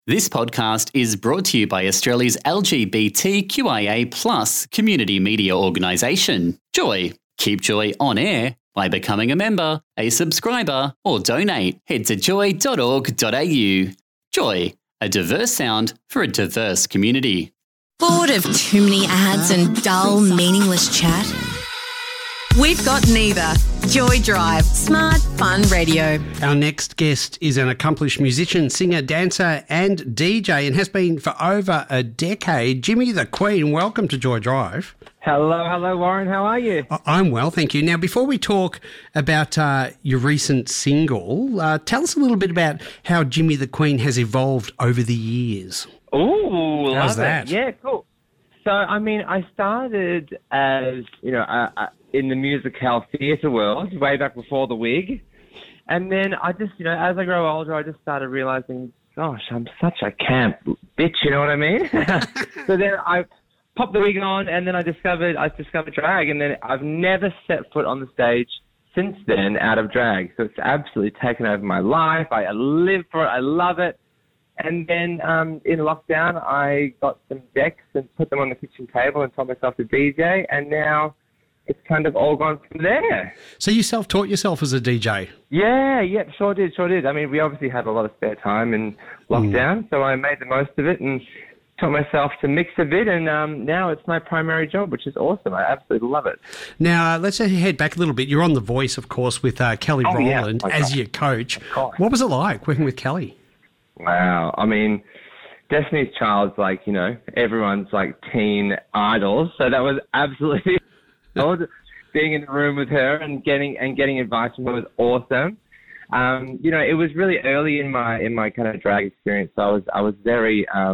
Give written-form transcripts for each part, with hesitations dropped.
This podcast is brought to you by Australia's LGBTQIA+ community media organisation, Joy. Keep Joy on air by becoming a member, a subscriber, or donate. Head to joy.org.au. Joy, a diverse sound for a diverse community. Bored of too many ads and dull, meaningless chat? We've got neither. Joy Drive, smart, fun radio. Our next guest is an accomplished musician, singer, dancer and DJ and has been for over a decade. Jimmy the Queen, welcome to Joy Drive. Hello, Warren. How are you? I'm well, thank you. Now, before we talk about your recent single, tell us a little bit about how Jimmy the Queen has evolved over the years. Ooh, how's love that? It. Yeah, cool. So, I started as, in the musical theatre world way back before the wig. And then I just, as I grow older, I just started realising, gosh, I'm such a camp bitch, you know what I mean? So then I popped the wig on and then I discovered drag, and then I've never set foot on the stage since then out of drag. So it's absolutely taken over my life. I live for it. I love it. And then in lockdown, I got some decks and put them on the kitchen table and taught myself to DJ, and now it's kind of all gone from there. So you self-taught yourself as a DJ? Yeah, sure did. I mean, we obviously had a lot of spare time in lockdown, so I made the most of it and taught myself to mix a bit, and now it's my primary job, which is awesome. I absolutely love it. Now, let's head back a little bit. You're on The Voice, of course, with Kelly Rowland as your coach. What was it like working with Kelly? Wow. I mean, Destiny's Child's like, everyone's like teen idols, so that was absolutely being in the room with her and getting advice from her was awesome. It was really early in my kind of drag experience, so I was very I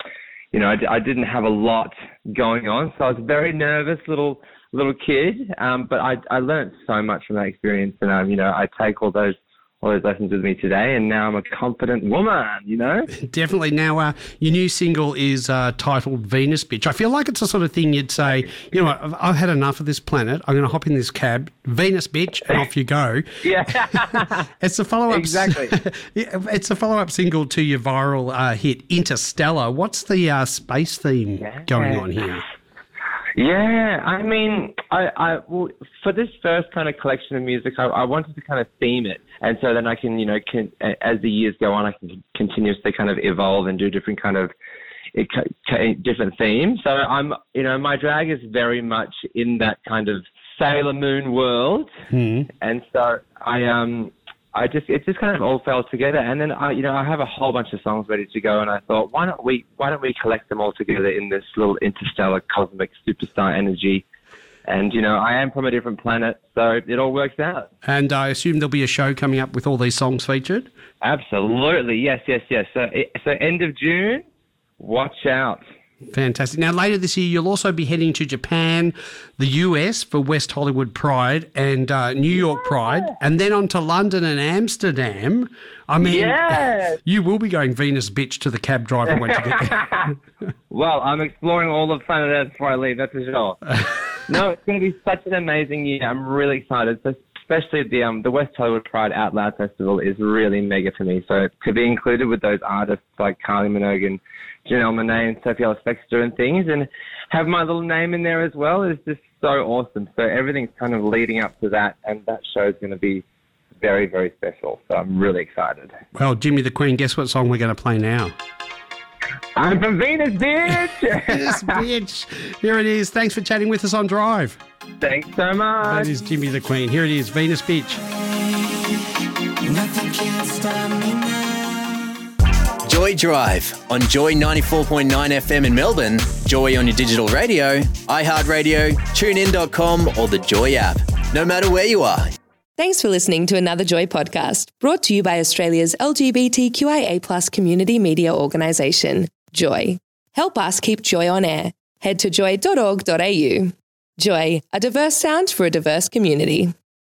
didn't have a lot going on, so I was a very nervous little kid, but I learned so much from that experience, and I take all those lessons with me today, and now I'm a confident woman, Definitely. Now, your new single is titled Venus Bitch. I feel like it's the sort of thing you'd say, I've had enough of this planet. I'm going to hop in this cab, Venus Bitch, and off you go. Yeah. It's a follow-up. Exactly. It's a follow-up single to your viral hit, Interstellar. What's the space theme going on here? Yeah, I mean, well, for this first kind of collection of music, I wanted to kind of theme it, and so then I can, as the years go on, I can continuously kind of evolve and do different kind of different themes. So my drag is very much in that kind of Sailor Moon world, and so it just kind of all fell together, and then I have a whole bunch of songs ready to go, and I thought, why don't we collect them all together in this little interstellar cosmic superstar energy? And I am from a different planet, so it all works out. And I assume there'll be a show coming up with all these songs featured? Absolutely, yes. So end of June, watch out. Fantastic. Now, later this year, you'll also be heading to Japan, the US for West Hollywood Pride and New York Pride, and then on to London and Amsterdam. I mean, you will be going Venus Bitch to the cab driver once you get there. Well, I'm exploring all of planet Earth before I leave, that's for sure. No, it's going to be such an amazing year. I'm really excited. So especially the West Hollywood Pride Out Loud Festival is really mega for me. So to be included with those artists like Kylie Minogue and Janelle Monáe and Sophie Ellis-Bextor and things, and have my little name in there as well is just so awesome. So everything's kind of leading up to that, and that show's going to be very, very special. So I'm really excited. Well, Jimmy the Queen, guess what song we're going to play now? I'm from Venus, bitch! Venus, bitch. Here it is. Thanks for chatting with us on Drive. Thanks so much. That is Jimmy the Queen. Here it is, Venus, bitch. Nothing can stop me now. Joy Drive on Joy 94.9 FM in Melbourne, Joy on your digital radio, iHeartRadio, TuneIn.com or the Joy app. No matter where you are. Thanks for listening to another Joy podcast, brought to you by Australia's LGBTQIA+ community media organisation, Joy. Help us keep Joy on air. Head to joy.org.au. Joy, a diverse sound for a diverse community.